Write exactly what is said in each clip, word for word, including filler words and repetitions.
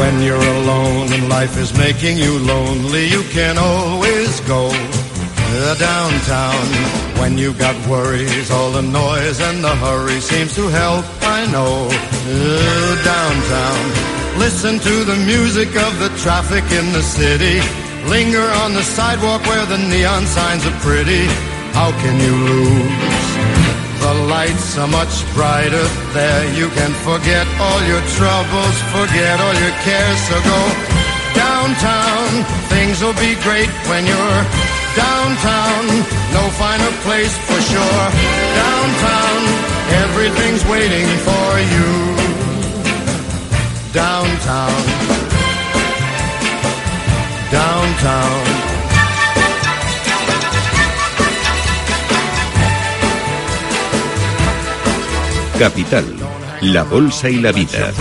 When you're alone and life is making you lonely, you can always go uh, downtown. When you got worries, all the noise and the hurry seems to help, I know. Uh, downtown. Listen to the music of the traffic in the city. Linger on the sidewalk where the neon signs are pretty. How can you lose? The lights are much brighter there. You can forget all your troubles, forget all your cares. So go downtown. Things will be great when you're downtown. No finer place for sure. Downtown, everything's waiting for you. Downtown. Downtown. Capital, la bolsa y la vida.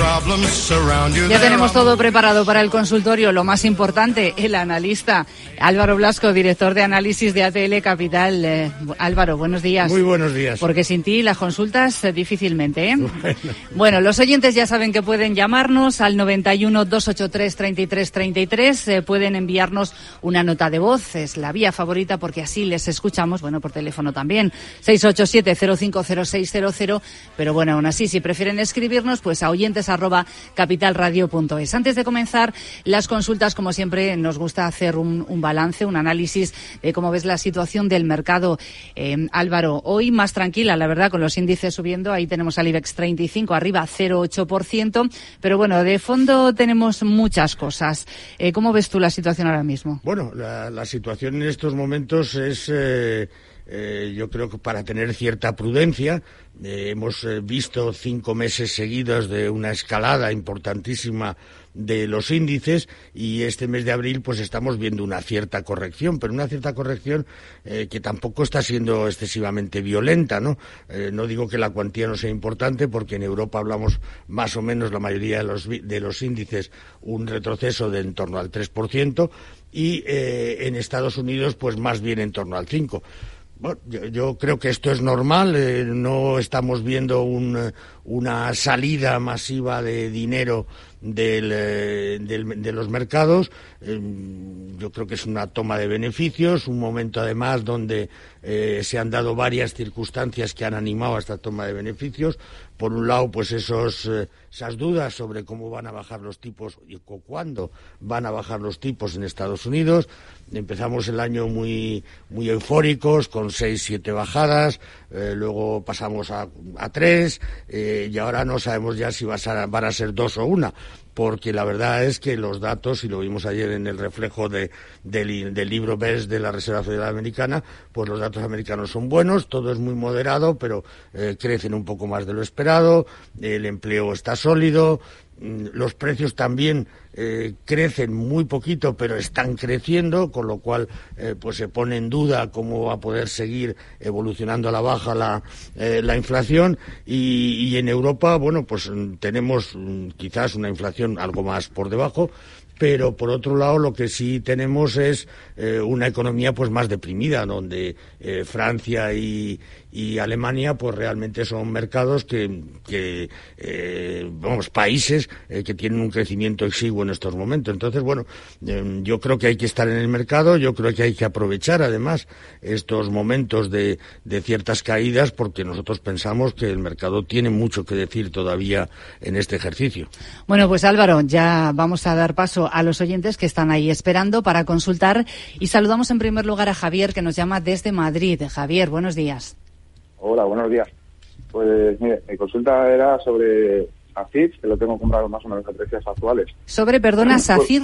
Ya tenemos todo preparado para el consultorio. Lo más importante, el analista Álvaro Blasco, director de análisis de A T L Capital. Eh, Álvaro, buenos días. Muy buenos días. Porque sin ti las consultas eh, difícilmente, ¿eh? Bueno. bueno, los oyentes ya saben que pueden llamarnos al noventa y uno, doscientos ochenta y tres, treinta y tres treinta y tres. Eh, pueden enviarnos una nota de voz. Es la vía favorita porque así les escuchamos. Bueno, por teléfono también. seis ocho siete, cero cinco cero seis cero cero. Pero bueno, aún así, si prefieren escribirnos, pues a oyentes arroba capitalradio punto es. Antes de comenzar las consultas, como siempre, nos gusta hacer un, un balance, un análisis de cómo ves la situación del mercado. Eh, Álvaro, hoy más tranquila, la verdad, con los índices subiendo. Ahí tenemos al IBEX treinta y cinco arriba cero coma ocho por ciento. Pero bueno, de fondo tenemos muchas cosas. Eh, ¿Cómo ves tú la situación ahora mismo? Bueno, la, la situación en estos momentos es... Eh... Eh, yo creo que para tener cierta prudencia. Eh, hemos eh, visto cinco meses seguidos de una escalada importantísima de los índices y este mes de abril pues estamos viendo una cierta corrección, pero una cierta corrección eh, que tampoco está siendo excesivamente violenta, ¿no? Eh, no digo que la cuantía no sea importante porque en Europa hablamos más o menos la mayoría de los, de los índices un retroceso de en torno al tres por ciento y eh, en Estados Unidos pues más bien en torno al cinco por ciento. Bueno, yo, yo creo que esto es normal, eh, no estamos viendo un, una salida masiva de dinero del, eh, del, de los mercados. Eh, yo creo que es una toma de beneficios, un momento además donde eh, se han dado varias circunstancias que han animado a esta toma de beneficios. Por un lado, pues esos, eh, esas dudas sobre cómo van a bajar los tipos y cuándo van a bajar los tipos en Estados Unidos. Empezamos el año muy muy eufóricos, con seis, siete bajadas, eh, luego pasamos a, a tres, eh, y ahora no sabemos ya si va a, van a ser dos o una, porque la verdad es que los datos, y lo vimos ayer en el reflejo de, del, del libro B E S de la Reserva Federal Americana, pues los datos americanos son buenos, todo es muy moderado, pero eh, crecen un poco más de lo esperado, el empleo está sólido, los precios también eh, crecen muy poquito, pero están creciendo, con lo cual eh, pues se pone en duda cómo va a poder seguir evolucionando a la baja la, eh, la inflación y, y en Europa, bueno, pues tenemos quizás una inflación algo más por debajo, pero por otro lado lo que sí tenemos es eh, una economía pues más deprimida, donde eh, Francia y, y Alemania pues realmente son mercados que, que eh, vamos, países eh, que tienen un crecimiento exiguo en estos momentos. Entonces, bueno, eh, yo creo que hay que estar en el mercado, yo creo que hay que aprovechar además estos momentos de, de ciertas caídas, porque nosotros pensamos que el mercado tiene mucho que decir todavía en este ejercicio. Bueno, pues Álvaro, ya vamos a dar paso a los oyentes que están ahí esperando para consultar y saludamos en primer lugar a Javier, que nos llama desde Madrid. Javier, buenos días. Hola, buenos días. Pues mire, mi consulta era sobre SACIR, que lo tengo comprado más o menos a precios actuales. ¿Sobre, perdona, SACIR?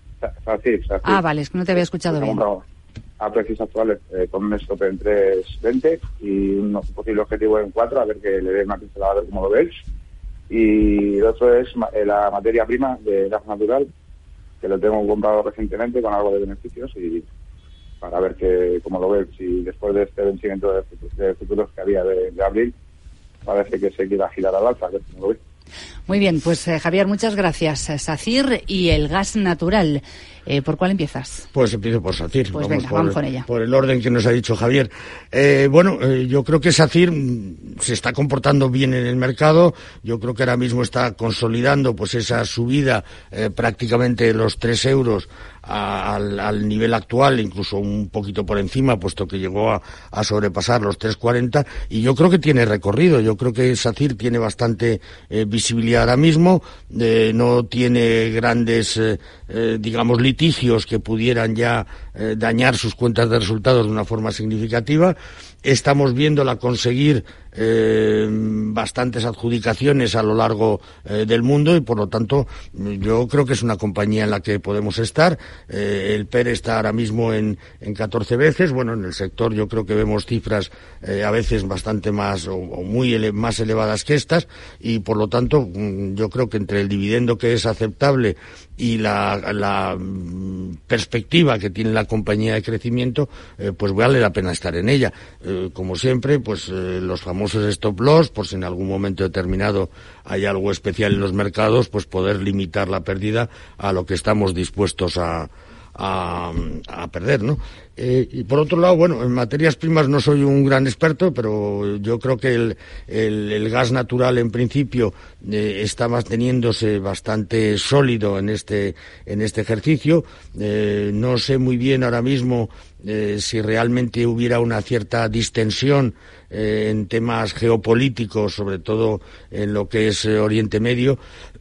SACIR, SACIR. Ah, vale, es que no te había escuchado bien. A precios actuales, eh, con un stop en tres veinte y un posible objetivo en cuatro, a ver que le dé una pincelada a ver cómo lo veis. Y el otro es eh, la materia prima de gas natural, que lo tengo comprado recientemente con algo de beneficios y para ver que cómo lo ves, si después de este vencimiento de, de futuros que había de, de abril, parece que se quiera girar al alza, a ver cómo lo ves. Muy bien, pues eh, Javier, muchas gracias. SACIR y el gas natural. Eh, ¿Por cuál empiezas? Pues empiezo por SACIR. Pues vamos venga, por, vamos con ella. Por el orden que nos ha dicho Javier. Eh, bueno, eh, yo creo que SACIR se está comportando bien en el mercado. Yo creo que ahora mismo está consolidando pues esa subida eh, prácticamente de los tres euros a, al, al nivel actual, incluso un poquito por encima, puesto que llegó a, a sobrepasar los tres cuarenta. Y yo creo que tiene recorrido. Yo creo que SACIR tiene bastante eh, visibilidad ahora mismo. Eh, no tiene grandes, eh, eh, digamos, litigios que pudieran ya eh, dañar sus cuentas de resultados de una forma significativa. Estamos viéndola conseguir eh, bastantes adjudicaciones a lo largo eh, del mundo y, por lo tanto, yo creo que es una compañía en la que podemos estar. Eh, el P E R está ahora mismo en, en catorce veces. Bueno, en el sector yo creo que vemos cifras eh, a veces bastante más o, o muy ele- más elevadas que estas y, por lo tanto, yo creo que entre el dividendo que es aceptable y la, la perspectiva que tiene la compañía de crecimiento, eh, pues vale la pena estar en ella. Eh, como siempre, pues eh, los famosos stop loss, por si en algún momento determinado hay algo especial en los mercados, pues poder limitar la pérdida a lo que estamos dispuestos a A, a perder, ¿no? Eh, y por otro lado, bueno, en materias primas no soy un gran experto, pero yo creo que el, el, el gas natural en principio eh, está manteniéndose bastante sólido en este en este ejercicio. Eh, no sé muy bien ahora mismo eh, si realmente hubiera una cierta distensión eh, en temas geopolíticos, sobre todo en lo que es eh, Oriente Medio.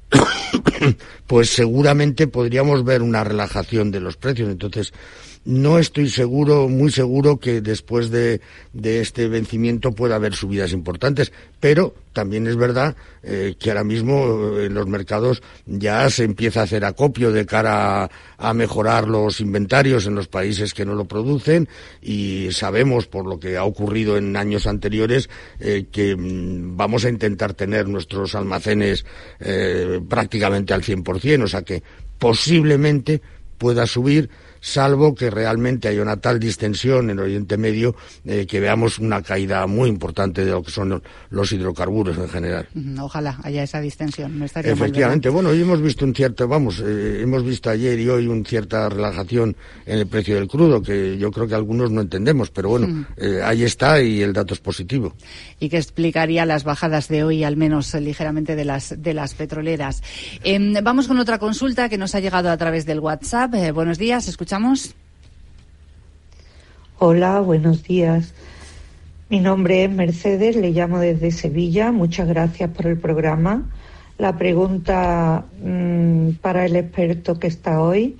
Pues seguramente podríamos ver una relajación de los precios. Entonces, no estoy seguro, muy seguro que después de, de este vencimiento pueda haber subidas importantes, pero también es verdad eh, que ahora mismo en los mercados ya se empieza a hacer acopio de cara a, a mejorar los inventarios en los países que no lo producen y sabemos, por lo que ha ocurrido en años anteriores, eh, que mm, vamos a intentar tener nuestros almacenes eh, prácticamente al cien por ciento, o sea que posiblemente pueda subir, salvo que realmente haya una tal distensión en Oriente Medio eh, que veamos una caída muy importante de lo que son los hidrocarburos en general. Ojalá haya esa distensión. No estaría Efectivamente, mal, bueno, hoy hemos visto un cierto, vamos, eh, hemos visto ayer y hoy una cierta relajación en el precio del crudo, que yo creo que algunos no entendemos, pero bueno, mm. eh, ahí está y el dato es positivo. Y que explicaría las bajadas de hoy, al menos eh, ligeramente, de las de las petroleras. Eh, vamos con otra consulta que nos ha llegado a través del WhatsApp. Eh, buenos días, escuchamos. Hola, buenos días. Mi nombre es Mercedes, le llamo desde Sevilla. Muchas gracias por el programa. La pregunta mmm, para el experto que está hoy.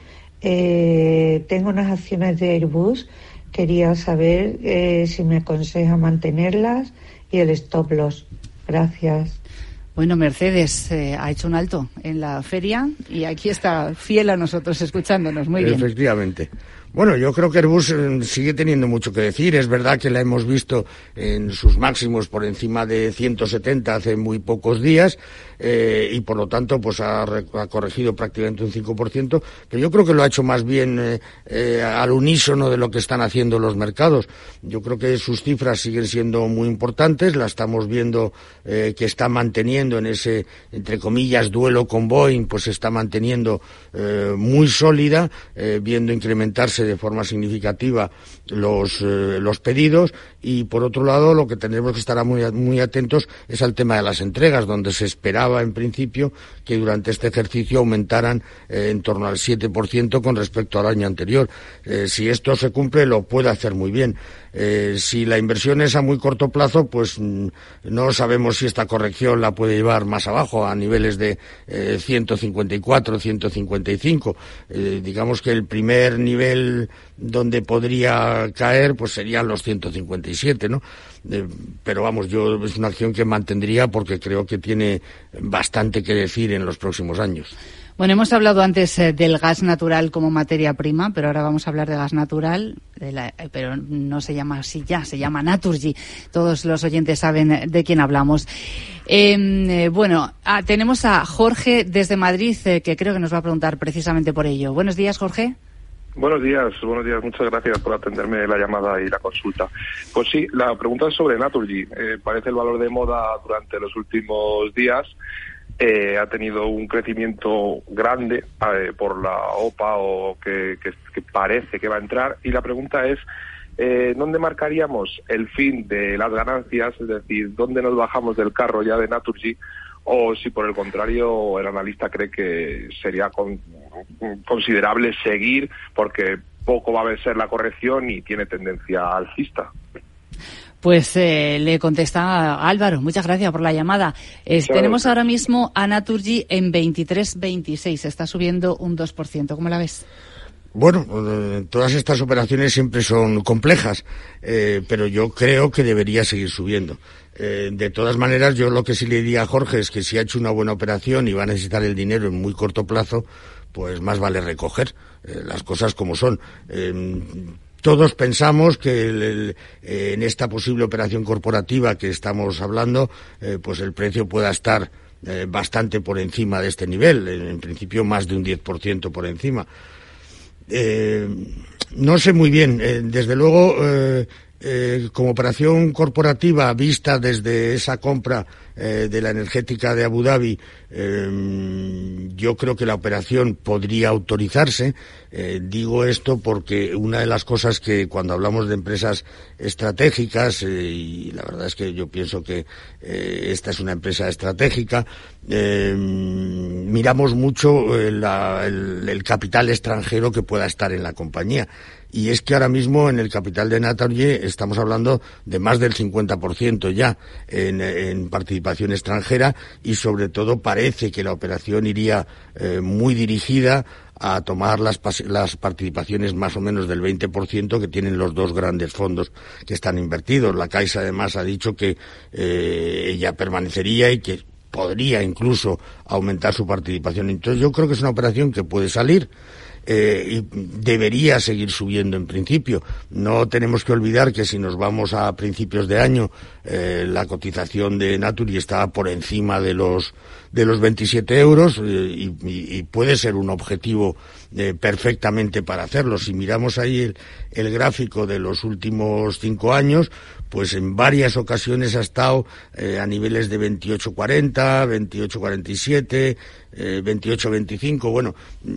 Eh, tengo unas acciones de Airbus. Quería saber eh, si me aconseja mantenerlas y el stop loss. Gracias. Bueno, Mercedes eh, ha hecho un alto en la feria y aquí está fiel a nosotros escuchándonos. Muy bien. Efectivamente. Bueno, yo creo que Airbus sigue teniendo mucho que decir. Es verdad que la hemos visto en sus máximos por encima de ciento setenta hace muy pocos días eh, y por lo tanto pues ha, ha corregido prácticamente un cinco por ciento, pero yo creo que lo ha hecho más bien eh, eh, al unísono de lo que están haciendo los mercados. Yo creo que sus cifras siguen siendo muy importantes, la estamos viendo eh, que está manteniendo en ese, entre comillas, duelo con Boeing, pues se está manteniendo eh, muy sólida, eh, viendo incrementarse de forma significativa los eh, los pedidos y por otro lado lo que tendremos que estar muy muy atentos es al tema de las entregas, donde se esperaba en principio que durante este ejercicio aumentaran eh, en torno al siete por ciento con respecto al año anterior. Eh, si esto se cumple lo puede hacer muy bien. Eh, si la inversión es a muy corto plazo, pues mm, no sabemos si esta corrección la puede llevar más abajo a niveles de eh, ciento cincuenta y cuatro, ciento cincuenta y cinco. Eh, digamos que el primer nivel donde podría caer pues serían los ciento cincuenta y siete, ¿no? Eh, pero vamos, yo es una acción que mantendría porque creo que tiene bastante que decir en los próximos años. Bueno, hemos hablado antes eh, del gas natural como materia prima, pero ahora vamos a hablar de gas natural, de la, eh, pero no se llama así ya, se llama Naturgy. Todos los oyentes saben de quién hablamos. Eh, eh, bueno, ah, tenemos a Jorge desde Madrid, eh, que creo que nos va a preguntar precisamente por ello. Buenos días, Jorge. Buenos días, buenos días. Muchas gracias por atenderme la llamada y la consulta. Pues sí, la pregunta es sobre Naturgy. Eh, parece el valor de moda durante los últimos días. eh, ha tenido un crecimiento grande eh, por la O P A o que, que, que parece que va a entrar, y la pregunta es, eh, ¿dónde marcaríamos el fin de las ganancias? Es decir, ¿dónde nos bajamos del carro ya de Naturgy? O si por el contrario el analista cree que sería con, considerable seguir porque poco va a ser la corrección y tiene tendencia alcista. Pues eh, le contesta Álvaro. Muchas gracias por la llamada. Eh, tenemos ahora mismo a Naturgy en veintitrés veintiséis. Está subiendo un dos por ciento. ¿Cómo la ves? Bueno, eh, todas estas operaciones siempre son complejas, eh, pero yo creo que debería seguir subiendo. Eh, de todas maneras, yo lo que sí le diría a Jorge es que si ha hecho una buena operación y va a necesitar el dinero en muy corto plazo, pues más vale recoger eh, las cosas como son. Eh, Todos pensamos que el, el, eh, en esta posible operación corporativa que estamos hablando, eh, pues el precio pueda estar eh, bastante por encima de este nivel, en, en principio más de un diez por ciento por encima. Eh, no sé muy bien, eh, desde luego, eh, eh, como operación corporativa vista desde esa compra eh, de la energética de Abu Dhabi, eh, yo creo que la operación podría autorizarse. Eh, digo esto porque una de las cosas que cuando hablamos de empresas estratégicas, eh, y la verdad es que yo pienso que eh, esta es una empresa estratégica, eh, miramos mucho eh, la, el, el capital extranjero que pueda estar en la compañía. Y es que ahora mismo en el capital de Naturgy estamos hablando de más del cincuenta por ciento ya en, en participación extranjera, y sobre todo parece que la operación iría eh, muy dirigida a tomar las, las participaciones más o menos del veinte por ciento que tienen los dos grandes fondos que están invertidos. La Caixa además ha dicho que eh, ella permanecería y que podría incluso aumentar su participación. Entonces yo creo que es una operación que puede salir. Eh, y debería seguir subiendo en principio. No tenemos que olvidar que si nos vamos a principios de año, eh, la cotización de Naturgy está por encima de los de los veintisiete euros eh, y, y puede ser un objetivo eh, perfectamente para hacerlo. Si miramos ahí el, el gráfico de los últimos cinco años, pues en varias ocasiones ha estado eh, a niveles de veintiocho cuarenta, veintiocho cuarenta y siete, eh, veintiocho veinticinco. Bueno,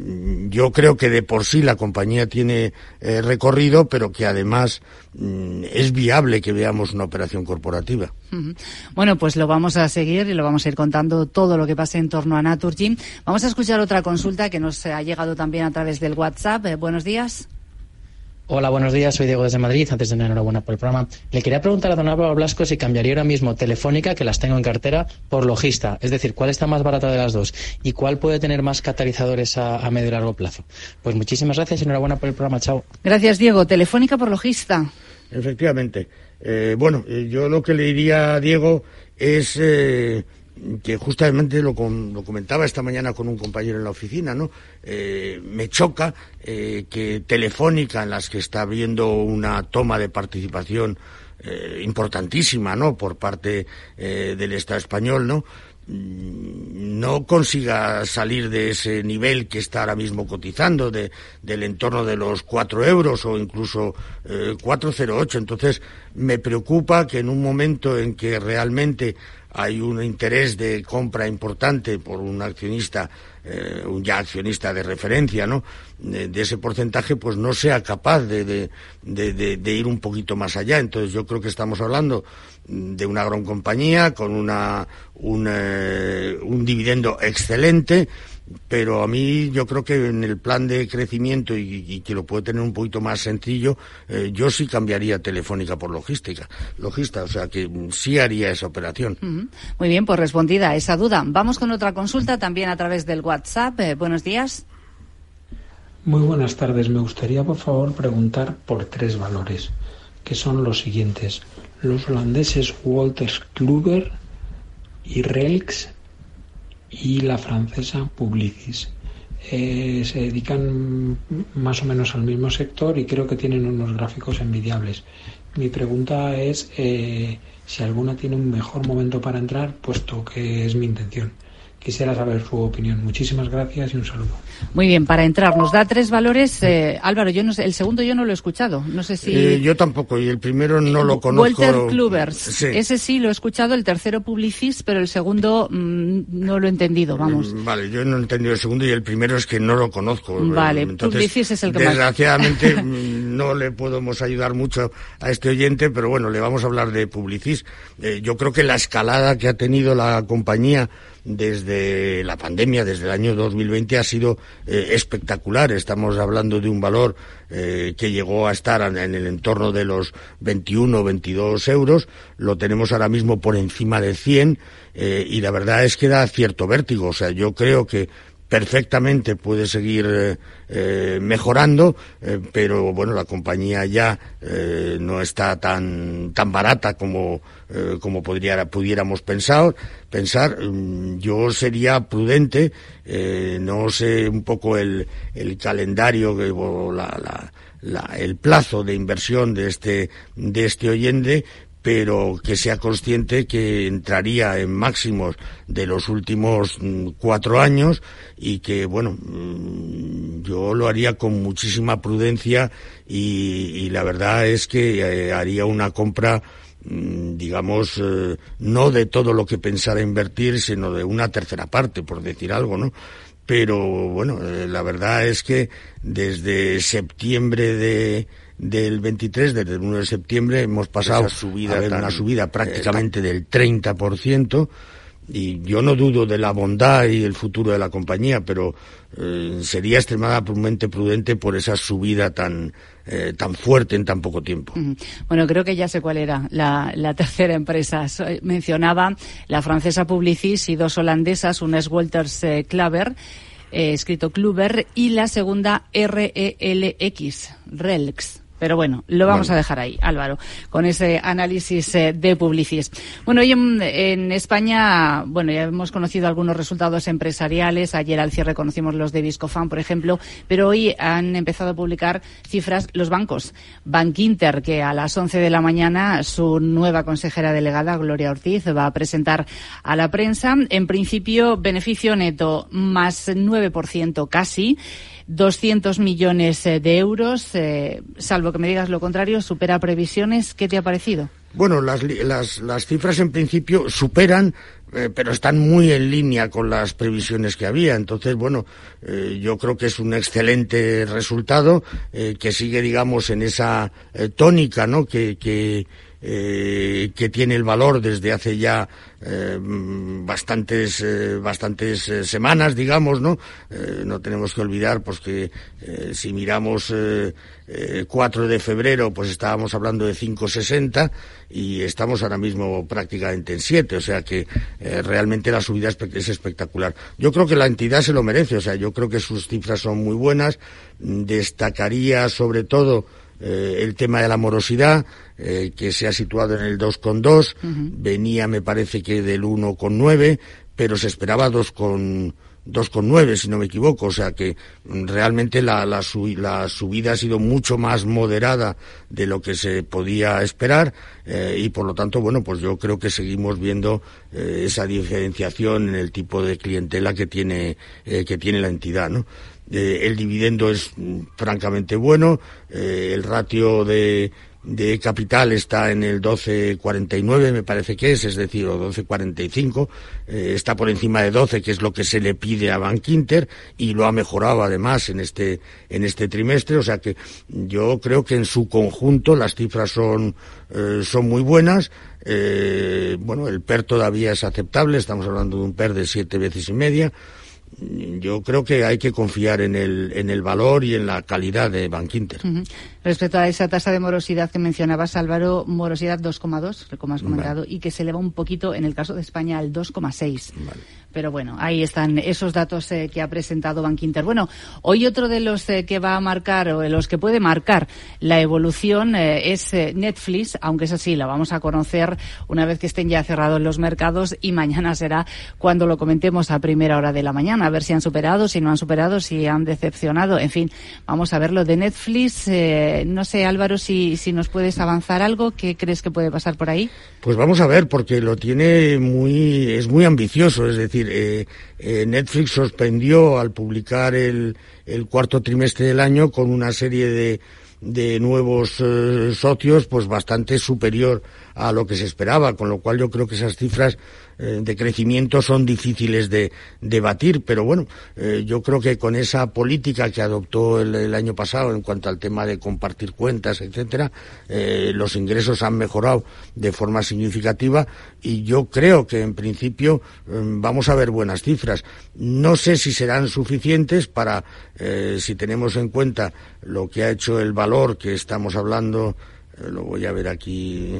yo creo que de por sí la compañía tiene eh, recorrido, pero que además mm, es viable que veamos una operación corporativa. Uh-huh. Bueno, pues lo vamos a seguir y lo vamos a ir contando todo lo que pase en torno a Naturgy. Vamos a escuchar otra consulta que nos ha llegado también a través del WhatsApp. Eh, buenos días. Hola, buenos días. Soy Diego desde Madrid. Antes de nada, enhorabuena por el programa. Le quería preguntar a don Álvaro Blasco si cambiaría ahora mismo Telefónica, que las tengo en cartera, por Logista. Es decir, ¿cuál está más barata de las dos? ¿Y cuál puede tener más catalizadores a, a medio y largo plazo? Pues muchísimas gracias y enhorabuena por el programa. Chao. Gracias, Diego. Telefónica por Logista. Efectivamente. Eh, bueno, eh, yo lo que le diría a Diego es eh, que justamente lo, com- lo comentaba esta mañana con un compañero en la oficina, ¿no? Eh, me choca eh, que Telefónica, en las que está habiendo una toma de participación eh, importantísima, ¿no?, por parte eh, del Estado español, ¿no?, no consiga salir de ese nivel que está ahora mismo cotizando, de, del entorno de los cuatro euros o incluso eh, cuatro coma cero ocho. Entonces me preocupa que en un momento en que realmente hay un interés de compra importante por un accionista, eh, un ya accionista de referencia, ¿no?, de, de ese porcentaje, pues no sea capaz de, de, de, de, de ir un poquito más allá. Entonces yo creo que estamos hablando de una gran compañía con una un, eh, un dividendo excelente, pero a mí yo creo que en el plan de crecimiento y, y que lo puede tener un poquito más sencillo, eh, yo sí cambiaría Telefónica por logística, logista, o sea que sí haría esa operación. Uh-huh. Muy bien, pues respondida a esa duda. Vamos con otra consulta también a través del WhatsApp. Eh, buenos días. Muy buenas tardes. Me gustaría, por favor, preguntar por tres valores, que son los siguientes: los holandeses Wolters Kluwer y Relx, y la francesa Publicis. Eh, se dedican más o menos al mismo sector y creo que tienen unos gráficos envidiables. Mi pregunta es eh, si alguna tiene un mejor momento para entrar, puesto que es mi intención. Quisiera saber su opinión. Muchísimas gracias y un saludo. Muy bien, para entrar, nos da tres valores. Eh, Álvaro, yo no sé, el segundo yo no lo he escuchado. No sé si... Eh, yo tampoco, y el primero no eh, lo conozco. Walter Klubers. Sí. Ese sí lo he escuchado, el tercero Publicis, pero el segundo mmm, no lo he entendido, vamos. Eh, vale, yo no he entendido el segundo y el primero es que no lo conozco. Vale, entonces, Publicis es el que desgraciadamente, más... no le podemos ayudar mucho a este oyente, pero bueno, le vamos a hablar de Publicis. Eh, yo creo que la escalada que ha tenido la compañía desde la pandemia, desde el año dos mil veinte, ha sido eh, espectacular. Estamos hablando de un valor eh, que llegó a estar en el entorno de los veintiuno o veintidós euros. Lo tenemos ahora mismo por encima de cien eh, y la verdad es que da cierto vértigo. O sea, yo creo que perfectamente puede seguir eh, eh, mejorando, eh, pero bueno, la compañía ya eh, no está tan tan barata como eh, como podría pudiéramos pensar. Pensar, yo sería prudente, eh, no sé un poco el el calendario que o la, la, la el plazo de inversión de este de este oyente, pero que sea consciente que entraría en máximos de los últimos cuatro años y que, bueno, yo lo haría con muchísima prudencia y, y la verdad es que eh, haría una compra, digamos, eh, no de todo lo que pensara invertir, sino de una tercera parte, por decir algo, ¿no? Pero, bueno, eh, la verdad es que desde septiembre de... del veintitrés, desde el uno de septiembre, hemos pasado subida, a ver, tan, una subida prácticamente eh, del treinta por ciento, y yo no dudo de la bondad y el futuro de la compañía, pero eh, sería extremadamente prudente por esa subida tan eh, tan fuerte en tan poco tiempo. Bueno, creo que ya sé cuál era la, la tercera empresa. Mencionaba la francesa Publicis y dos holandesas, una es Wolters eh, Kluwer, eh, escrito Kluwer, y la segunda R E L X, Relx. Pero bueno, lo vamos bueno. a dejar ahí, Álvaro, con ese análisis eh, de Publicis. Bueno, hoy en, en España, bueno, ya hemos conocido algunos resultados empresariales. Ayer al cierre conocimos los de Viscofan, por ejemplo, pero hoy han empezado a publicar cifras los bancos. Bankinter, que a las once de la mañana su nueva consejera delegada, Gloria Ortiz, va a presentar a la prensa. En principio, beneficio neto más nueve por ciento casi, doscientos millones de euros, eh, salvo que me digas lo contrario, supera previsiones. ¿Qué te ha parecido? Bueno, las, las, las cifras en principio superan, eh, pero están muy en línea con las previsiones que había. Entonces, bueno, eh, yo creo que es un excelente resultado, eh, que sigue, digamos, en esa eh, tónica, ¿no?, que, que Eh, que tiene el valor desde hace ya eh, bastantes eh, bastantes eh, semanas, digamos, ¿no? Eh, no tenemos que olvidar, pues, que eh, si miramos eh, eh, cuatro de febrero, pues estábamos hablando de cinco sesenta y estamos ahora mismo prácticamente en siete, o sea que eh, realmente la subida es espectacular. Yo creo que la entidad se lo merece, o sea, yo creo que sus cifras son muy buenas. Destacaría sobre todo Eh, el tema de la morosidad, eh, que se ha situado en el dos coma dos, uh-huh. venía, me parece que del uno coma nueve, pero se esperaba dos coma nueve, si no me equivoco, o sea que realmente la, la, la subida ha sido mucho más moderada de lo que se podía esperar, eh, y por lo tanto, bueno, pues yo creo que seguimos viendo eh, esa diferenciación en el tipo de clientela que tiene, eh, que tiene la entidad, ¿no? Eh, el dividendo es francamente bueno, eh, el ratio de, de capital está en el doce cuarenta y nueve, me parece que es, es decir, o doce cuarenta y cinco, eh, está por encima de doce, que es lo que se le pide a Bankinter, y lo ha mejorado además en este, en este trimestre, o sea que yo creo que en su conjunto las cifras son, eh, son muy buenas. Eh, bueno, el P E R todavía es aceptable, estamos hablando de un P E R de siete veces y media. Yo creo que hay que confiar en el en el valor y en la calidad de Bankinter. Uh-huh. Respecto a esa tasa de morosidad que mencionabas, Álvaro, morosidad dos coma dos, como has comentado, vale. y que se eleva un poquito, en el caso de España, al dos coma seis. Vale. Pero bueno, ahí están esos datos eh, que ha presentado Bankinter. Bueno, hoy otro de los eh, que va a marcar, o de los que puede marcar la evolución, eh, es eh, Netflix, aunque eso sí, la vamos a conocer una vez que estén ya cerrados los mercados, y mañana será cuando lo comentemos a primera hora de la mañana, a ver si han superado, si no han superado, si han decepcionado, en fin, vamos a ver lo de Netflix. Eh, no sé, Álvaro, si, si nos puedes avanzar algo, ¿qué crees que puede pasar por ahí? Pues vamos a ver, porque lo tiene muy, es muy ambicioso, es decir, decir, eh, eh, Netflix sorprendió al publicar el, el cuarto trimestre del año con una serie de de nuevos eh, socios pues bastante superior a lo que se esperaba, con lo cual yo creo que esas cifras eh, de crecimiento son difíciles de, de batir, pero bueno, eh, yo creo que con esa política que adoptó el, el año pasado en cuanto al tema de compartir cuentas, etcétera, eh, los ingresos han mejorado de forma significativa y yo creo que en principio eh, vamos a ver buenas cifras. No sé si serán suficientes para, eh, si tenemos en cuenta lo que ha hecho el valor que estamos hablando, eh, lo voy a ver aquí,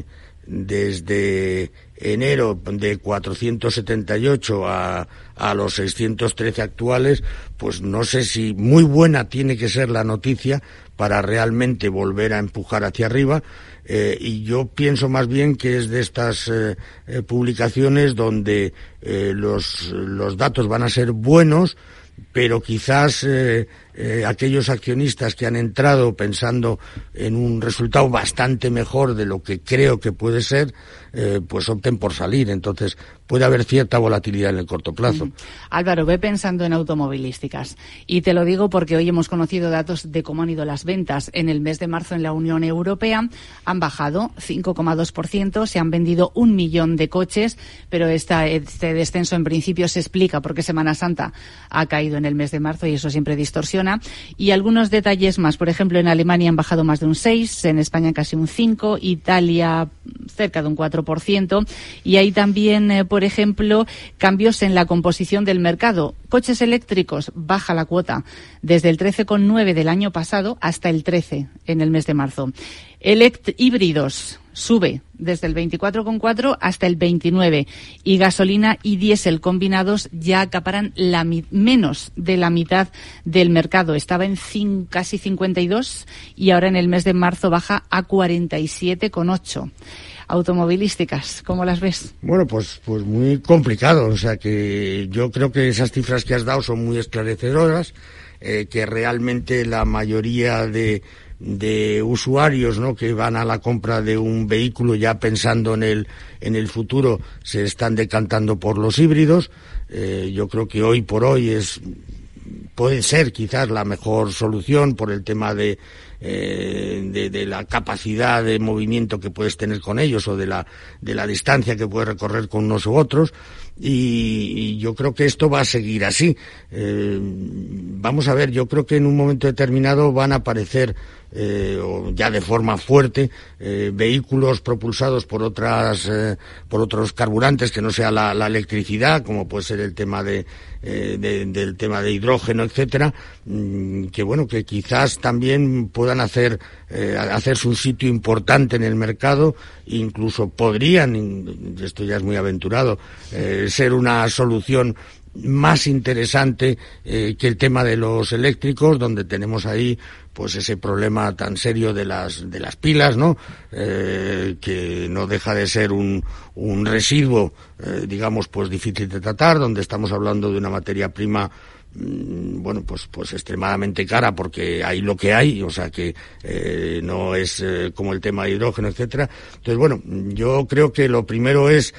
desde enero de cuatrocientos setenta y ocho a, a los seiscientos trece actuales, pues no sé si muy buena tiene que ser la noticia para realmente volver a empujar hacia arriba, eh, y yo pienso más bien que es de estas eh, eh, publicaciones donde eh, los, los datos van a ser buenos, pero quizás eh, eh, aquellos accionistas que han entrado pensando en un resultado bastante mejor de lo que creo que puede ser, eh, pues opten por salir. Entonces puede haber cierta volatilidad en el corto plazo. Mm. Álvaro, ve pensando en automovilísticas. Y te lo digo porque hoy hemos conocido datos de cómo han ido las ventas en el mes de marzo en la Unión Europea. Han bajado cinco coma dos por ciento, se han vendido un millón de coches, pero esta, este descenso en principio se explica porque Semana Santa ha caído en el mes de marzo y eso siempre distorsiona. Y algunos detalles más. Por ejemplo, en Alemania han bajado más de un seis, en España casi un cinco, Italia cerca de un cuatro por ciento. Y hay también, eh, por ejemplo, cambios en la composición del mercado. Coches eléctricos, baja la cuota desde el trece coma nueve del año pasado hasta el trece en el mes de marzo. Elect- híbridos, sube desde el veinticuatro coma cuatro hasta el veintinueve, y gasolina y diésel combinados ya acaparan la mi- menos de la mitad del mercado. Estaba en cin- casi cincuenta y dos y ahora en el mes de marzo baja a cuarenta y siete coma ocho. Automovilísticas, ¿cómo las ves? Bueno, pues pues muy complicado, o sea que yo creo que esas cifras que has dado son muy esclarecedoras, eh, que realmente la mayoría de de usuarios, ¿no?, que van a la compra de un vehículo ya pensando en el en el futuro se están decantando por los híbridos. Eh, yo creo que hoy por hoy es puede ser quizás la mejor solución por el tema de eh, de, de la capacidad de movimiento que puedes tener con ellos o de la de la distancia que puedes recorrer con unos u otros, y, y yo creo que esto va a seguir así. Eh, vamos a ver, yo creo que en un momento determinado van a aparecer Eh, o ya de forma fuerte eh, vehículos propulsados por otras eh, por otros carburantes que no sea la, la electricidad, como puede ser el tema de, eh, de del tema de hidrógeno, etcétera, mmm, que bueno, que quizás también puedan hacer eh, hacerse un sitio importante en el mercado, incluso podrían, esto ya es muy aventurado, eh, ser una solución más interesante eh, que el tema de los eléctricos, donde tenemos ahí pues ese problema tan serio de las de las pilas, ¿no? Eh, que no deja de ser un un residuo, eh, digamos, pues difícil de tratar, donde estamos hablando de una materia prima bueno, pues pues extremadamente cara, porque hay lo que hay, o sea que eh, no es eh, como el tema de hidrógeno, etcétera. Entonces, bueno, yo creo que lo primero es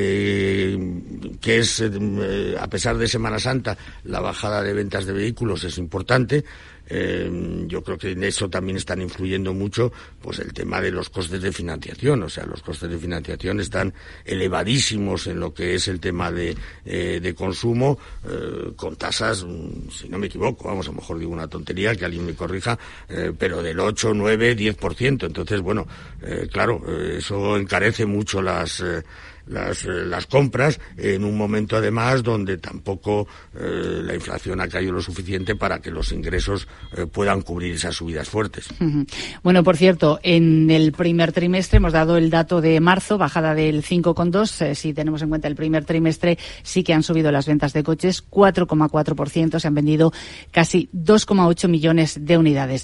eh, que es, eh, a pesar de Semana Santa, la bajada de ventas de vehículos es importante. Eh, yo creo que en eso también están influyendo mucho pues el tema de los costes de financiación, o sea, los costes de financiación están elevadísimos en lo que es el tema de, eh, de consumo, eh, con tasas, si no me equivoco, vamos, a lo mejor digo una tontería, que alguien me corrija, eh, pero del ocho, nueve, diez por ciento. Entonces, bueno, eh, claro, eh, eso encarece mucho las eh, las eh, las compras en un momento además donde tampoco eh, la inflación ha caído lo suficiente para que los ingresos eh, puedan cubrir esas subidas fuertes. Uh-huh. Bueno, por cierto, en el primer trimestre hemos dado el dato de marzo, bajada del cinco coma dos, eh, si tenemos en cuenta el primer trimestre sí que han subido las ventas de coches cuatro coma cuatro por ciento, se han vendido casi dos coma ocho millones de unidades.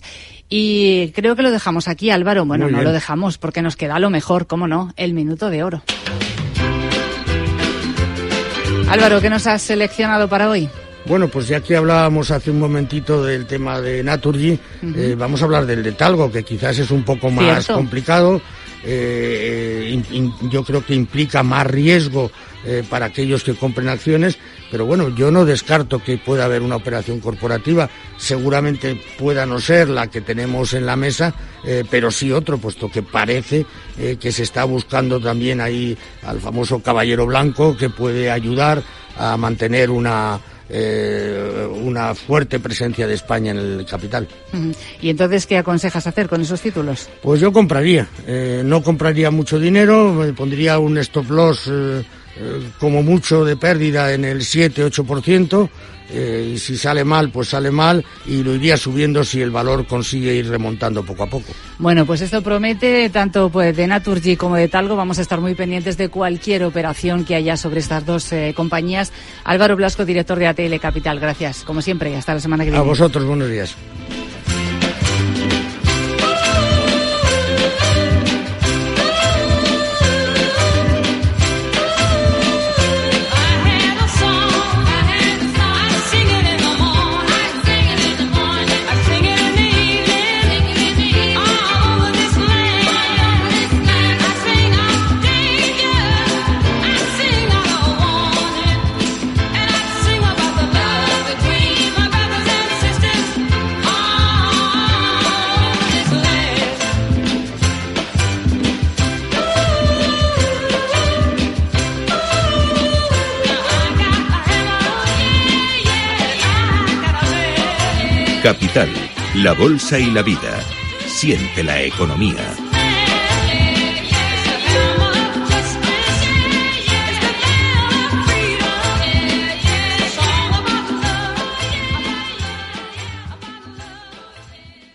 Y creo que lo dejamos aquí, Álvaro. Bueno, no lo dejamos porque nos queda lo mejor, cómo no, el minuto de oro. Álvaro, ¿qué nos has seleccionado para hoy? Bueno, pues ya que hablábamos hace un momentito del tema de Naturgy, uh-huh. eh, vamos a hablar del de Talgo, que quizás es un poco más Cierto. complicado. Eh, in, in, yo creo que implica más riesgo eh, para aquellos que compren acciones, pero bueno, yo no descarto que pueda haber una operación corporativa, seguramente pueda no ser la que tenemos en la mesa, eh, pero sí otro, puesto que parece eh, que se está buscando también ahí al famoso caballero blanco que puede ayudar a mantener una eh, una fuerte presencia de España en el capital. ¿Y entonces qué aconsejas hacer con esos títulos? Pues yo compraría, eh, no compraría mucho dinero, me pondría un stop loss eh, eh, como mucho de pérdida en el siete ocho por ciento, eh, y si sale mal, pues sale mal, y lo iría subiendo si el valor consigue ir remontando poco a poco. Bueno, pues esto promete, tanto pues de Naturgy como de Talgo. Vamos a estar muy pendientes de cualquier operación que haya sobre estas dos eh, compañías. Álvaro Blasco, director de A T L Capital, gracias, como siempre, y hasta la semana que viene. A vosotros, buenos días. Capital, la bolsa y la vida. Siente la economía.